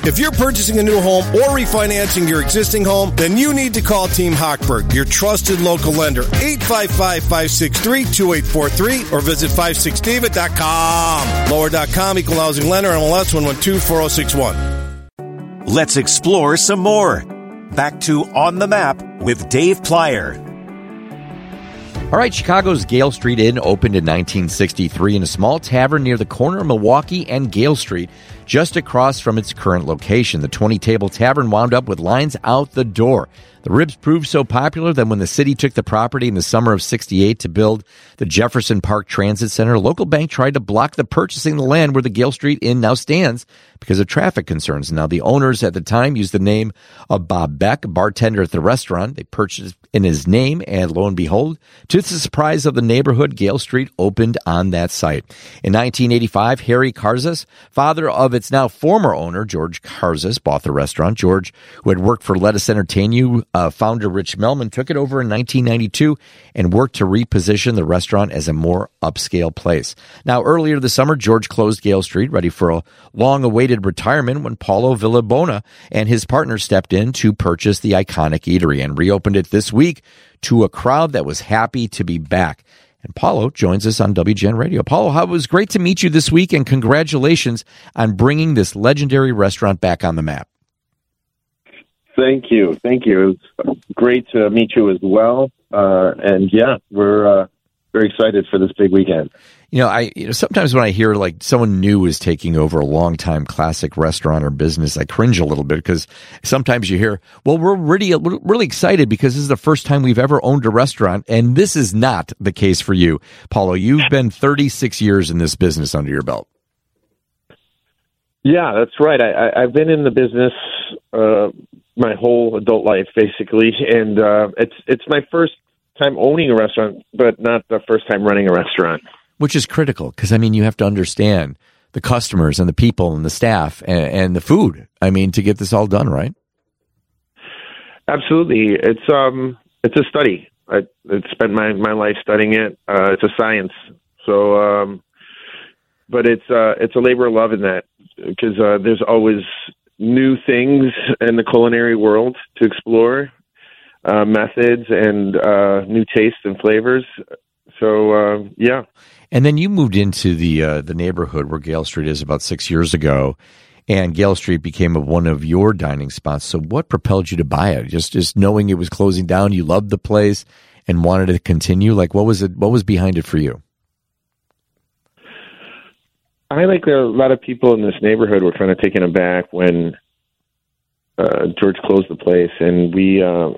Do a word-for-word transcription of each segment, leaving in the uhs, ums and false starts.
If you're purchasing a new home or refinancing your existing home, then you need to call Team Hochberg, your trusted local lender. eight five five, five six three, two eight four three or visit five six david dot com. Lower dot com, equal housing lender, M L S one one two four zero six one. Let's explore some more. Back to On the Map with Dave Plyer. All right, Chicago's Gale Street Inn opened in nineteen sixty-three in a small tavern near the corner of Milwaukee and Gale Street, just across from its current location. The twenty-table tavern wound up with lines out the door. The ribs proved so popular that when the city took the property in the summer of sixty-eight to build the Jefferson Park Transit Center, a local bank tried to block the purchasing the land where the Gale Street Inn now stands because of traffic concerns. Now, the owners at the time used the name of Bob Beck, a bartender at the restaurant. They purchased in his name, and lo and behold, to the surprise of the neighborhood, Gale Street opened on that site. In nineteen eighty-five, Harry Karzas, father of its now former owner, George Karzas, bought the restaurant. George, who had worked for Let Us Entertain You, uh, founder Rich Melman, took it over in nineteen ninety-two and worked to reposition the restaurant as a more upscale place. Now, earlier this summer, George closed Gale Street, ready for a long-awaited retirement, when Paulo Villabona and his partner stepped in to purchase the iconic eatery and reopened it this week to a crowd that was happy to be back. And Paulo joins us on W G N Radio. Paulo, it was great to meet you this week, and congratulations on bringing this legendary restaurant back on the map. Thank you. Thank you. It was great to meet you as well. Uh, and yeah, we're uh, very excited for this big weekend. You know, I you know, sometimes when I hear like someone new is taking over a longtime classic restaurant or business, I cringe a little bit, because sometimes you hear, well, we're really, really excited because this is the first time we've ever owned a restaurant. And this is not the case for you, Paulo. You've been thirty-six years in this business under your belt. Yeah, that's right. I, I, I've been in the business uh, my whole adult life, basically. And uh, it's it's my first time owning a restaurant, but not the first time running a restaurant. Which is critical, because, I mean, you have to understand the customers and the people and the staff and, and the food, I mean, to get this all done, right? Absolutely. It's um, it's a study. I, I spent my, my life studying it. Uh, it's a science. So, um, but it's uh, it's a labor of love in that, because uh, there's always new things in the culinary world to explore, uh, methods and uh, new tastes and flavors. So, uh, yeah. And then you moved into the uh, the neighborhood where Gale Street is about six years ago, and Gale Street became a, one of your dining spots. So what propelled you to buy it? Just just knowing it was closing down, you loved the place and wanted to continue? Like, what was it? What was behind it for you? I, like a lot of people in this neighborhood, were kind of taken aback when uh, George closed the place, and we... Uh,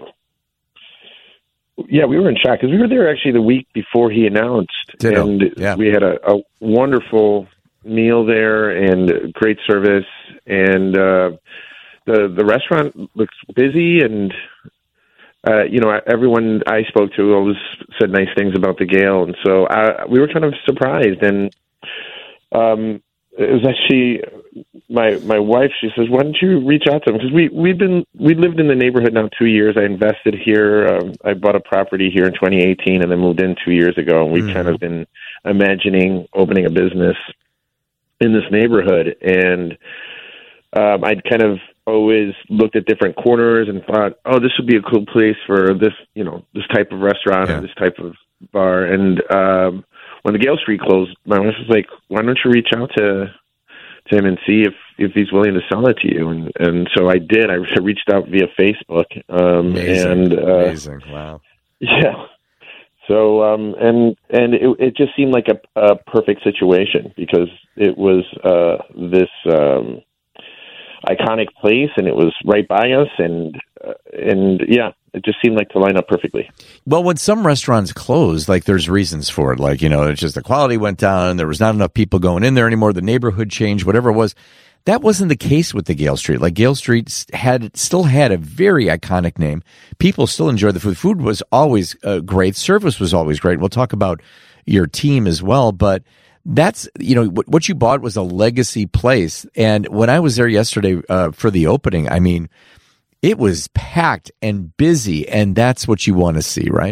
Yeah, we were in shock because we were there actually the week before he announced, Ditto. and yeah. we had a, a wonderful meal there and great service, and uh, the the restaurant looks busy, and uh, you know, everyone I spoke to always said nice things about the Gale, and so I, we were kind of surprised, and um, it was actually my my wife. She says, "Why don't you reach out to him?" Because we we've been we lived in the neighborhood now two years. I invested here. Um, I bought a property here in twenty eighteen, and then moved in two years ago. And we've mm-hmm. kind of been imagining opening a business in this neighborhood, and um, I'd kind of always looked at different corners and thought, "Oh, this would be a cool place for this, you know, this type of restaurant yeah. or this type of bar." And um, when the Gale Street closed, my wife was like, "Why don't you reach out to to him and see if, if he's willing to sell it to you?" And and so I did. I reached out via Facebook. Um, Amazing. And, uh, Amazing. Wow. Yeah. So um, and and it, it just seemed like a, a perfect situation, because it was uh, this um, iconic place, and it was right by us, and uh, and yeah, it just seemed like to line up perfectly. Well, when some restaurants close, like, there's reasons for it. Like, you know, it's just the quality went down, there was not enough people going in there anymore, the neighborhood changed, whatever it was. That wasn't the case with the Gale Street. Like, Gale Street had still had a very iconic name. People still enjoyed the food. Food was always uh, great. Service was always great. We'll talk about your team as well, but that's, you know, what, what you bought was a legacy place. And when I was there yesterday uh, for the opening, I mean, it was packed and busy, and that's what you want to see, right?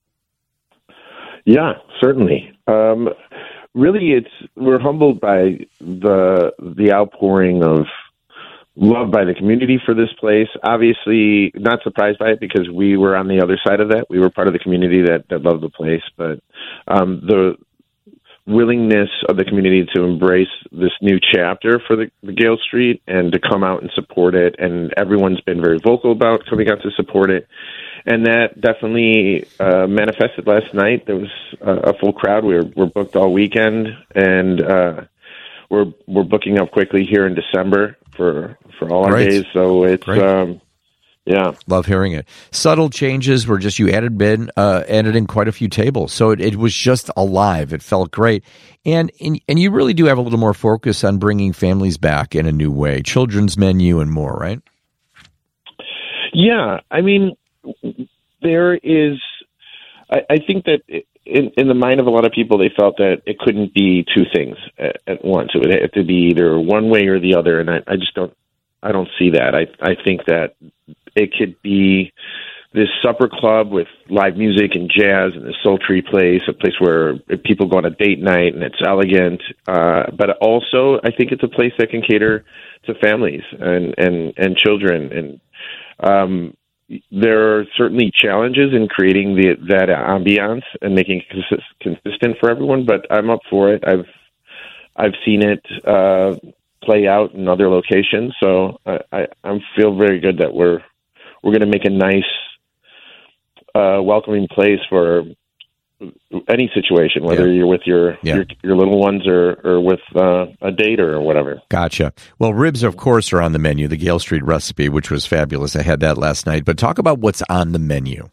Yeah, certainly. Um, really, it's we're humbled by the the outpouring of loved by the community for this place. Obviously, not surprised by it because we were on the other side of that. We were part of the community that, that loved the place. But um, the willingness of the community to embrace this new chapter for the, the Gale Street and to come out and support it, and everyone's been very vocal about coming out to support it. And that definitely uh, manifested last night. There was uh, a full crowd. We were, we're booked all weekend, and uh, we're we're booking up quickly here in December for for all our Great. days. So it's Great. um, yeah, love hearing it. Subtle changes were just you added in uh, added in quite a few tables, so it, it was just alive. It felt great, and, and and you really do have a little more focus on bringing families back in a new way, children's menu and more, right? Yeah, I mean. There is, I, I think that in, in the mind of a lot of people, they felt that it couldn't be two things at, at once. It would have to be either one way or the other, and I, I just don't, I don't see that. I, I think that it could be this supper club with live music and jazz and a sultry place, a place where people go on a date night and it's elegant. Uh, but also, I think it's a place that can cater to families and and and children and. Um, There are certainly challenges in creating the, that ambiance and making it consist, consistent for everyone, but I'm up for it. I've I've seen it uh, play out in other locations, so I, I, I feel very good that we're we're going to make a nice, uh, welcoming place for any situation, whether yeah. you're with your, yeah. your your little ones or, or with uh, a date or whatever. Gotcha. Well, ribs, of course, are on the menu, the Gale Street recipe, which was fabulous. I had that last night. But talk about what's on the menu.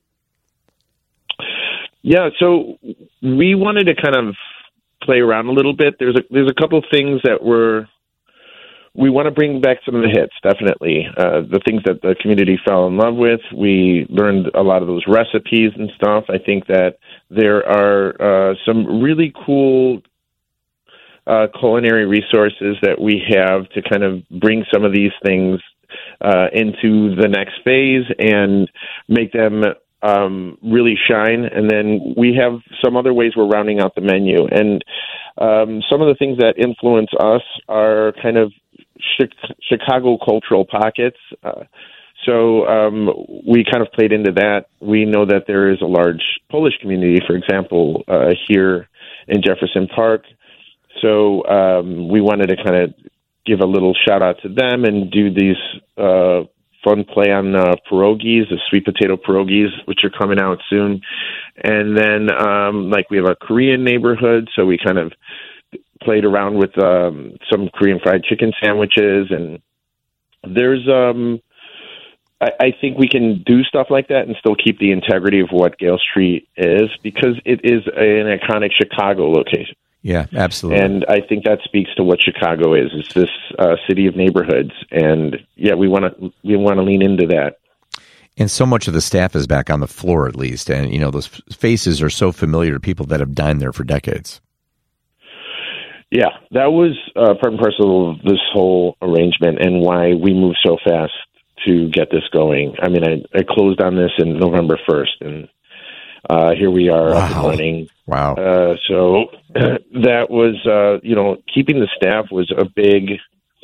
Yeah, so we wanted to kind of play around a little bit. There's a, there's a couple of things that we're we want to bring back some of the hits, definitely. Uh, the things that the community fell in love with. We learned a lot of those recipes and stuff. I think that there are uh, some really cool uh, culinary resources that we have to kind of bring some of these things uh, into the next phase and make them um, really shine. And then we have some other ways we're rounding out the menu. And um, some of the things that influence us are kind of Chicago cultural pockets. Uh, so um, we kind of played into that. We know that there is a large Polish community, for example, uh, here in Jefferson Park. So um, we wanted to kind of give a little shout out to them and do these uh, fun play on uh, pierogies, the sweet potato pierogies, which are coming out soon. And then um, like we have a Korean neighborhood, so we kind of played around with um, some Korean fried chicken sandwiches, and there's, um, I, I think we can do stuff like that and still keep the integrity of what Gale Street is, because it is an iconic Chicago location. Yeah, absolutely. And I think that speaks to what Chicago is. It's this uh, city of neighborhoods, and yeah, we want to we want to lean into that. And so much of the staff is back on the floor, at least, and you know those faces are so familiar to people that have dined there for decades. Yeah, that was uh, part and parcel of this whole arrangement and why we moved so fast to get this going. I mean, I, I closed on this in November first, and uh, here we are wow. up and running. Wow. Uh, so that was, uh, you know, keeping the staff was a big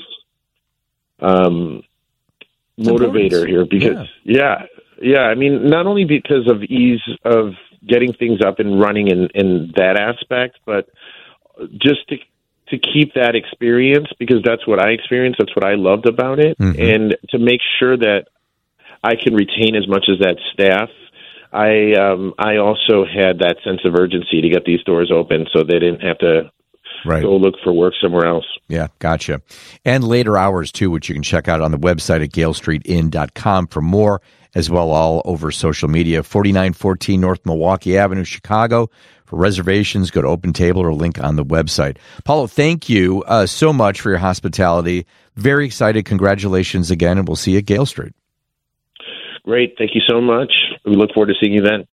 um, motivator here because, yeah. yeah, yeah, I mean, not only because of ease of getting things up and running in, in that aspect, but just to to keep that experience, because that's what I experienced, that's what I loved about it, mm-hmm. and to make sure that I can retain as much as that staff. I um, I also had that sense of urgency to get these doors open so they didn't have to right. go look for work somewhere else. Yeah, gotcha. And later hours, too, which you can check out on the website at gale street inn dot com for more, as well all over social media. forty-nine fourteen North Milwaukee Avenue, Chicago. For reservations, go to OpenTable or link on the website. Paulo, thank you uh, so much for your hospitality. Very excited. Congratulations again, and we'll see you at Gale Street. Great. Thank you so much. We look forward to seeing you then.